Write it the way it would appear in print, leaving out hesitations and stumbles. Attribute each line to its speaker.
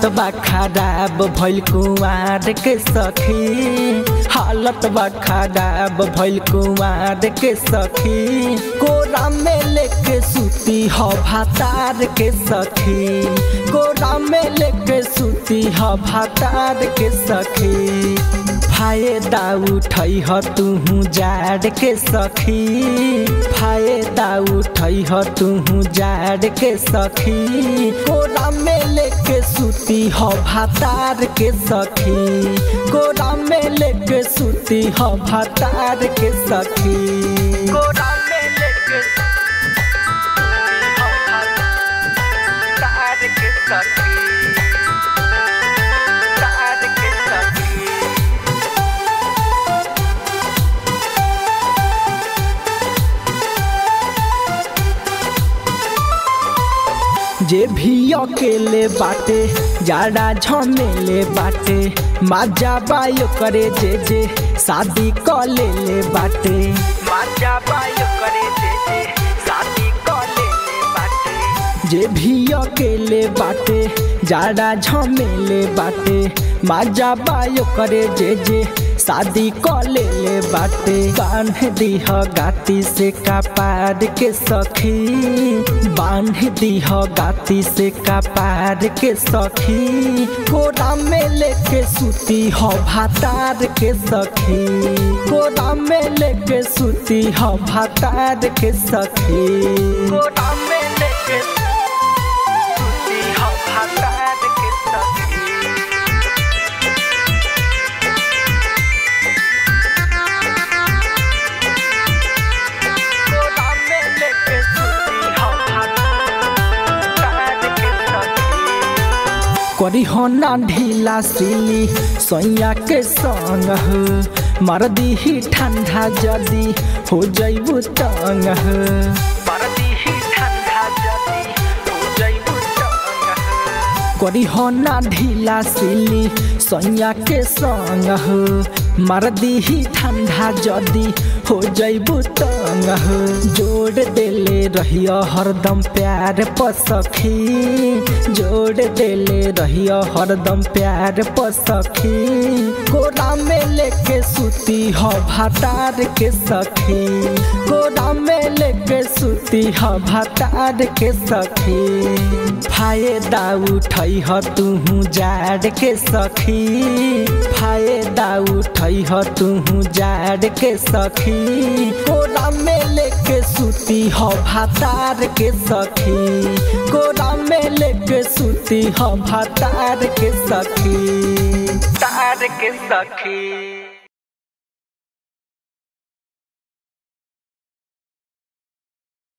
Speaker 1: हालत बा खराब भइल कुंवार के सखी, हालत बा खराब भइल कुंवार के सखी। कोरा में लेके सूती ह भातार के सखी, कोरा में लेके सूती ह भातार के सखी। फायदा उठई ह तुहू जाड़ के सखी, फायदा उठई ह तुहू जाड़ के सखी। कोरा में लेके सूती ह भातार के सखी, कोरा में लेके सूती ह भातार के सखी। कोरा में लेके भातार के सखी, तार के सखी। जे भी अकेले बाटे जाड़ा झमेले बाटे, माजा बायो करे जे शादी क ले बाटे, माजा बायो करे जे शादी क ले बाटे। जे भी अकेले बाटे जाड़ा झमेले बाटे, माजा बायो करे जे शादी क ले बाटे। बांध दीह गाती से कपार के सखी, बांध दीह गाती से कपार के सखी। कोरा में लेके सूती ह भातार के सखी, कोरा में लेके सूती ह भातार के सखी। कोरा में लेके सूती ह भातार के सखी। करी हो ना ढीला सिली सोया के संग, मार दी ही ठंडा जदी हो जइबू तंग, मार दी ही ठंडा जदी हो जइबू तंग। करी हो ना ढीला सिली सोया के संग, मार दी ही ठंडा जदी हो जइबू तंग। जोड़ देले रहियो हरदम प्यार प सखी, जोड़ देले रहियो हरदम प्यार प सखी। कोरा में लेके सूती ह भातार के सखी, कोरा में लेके सूती ह भातार के सखी। फायदा उठई ह तुहू जाड़ के सखी, फायदा उठई ह तुहू जाड़ के सखी। कोरा में लेके सूती ह भातार के सखी, कोरा में लेके सूती ह भातार के सखी, तार के सखी।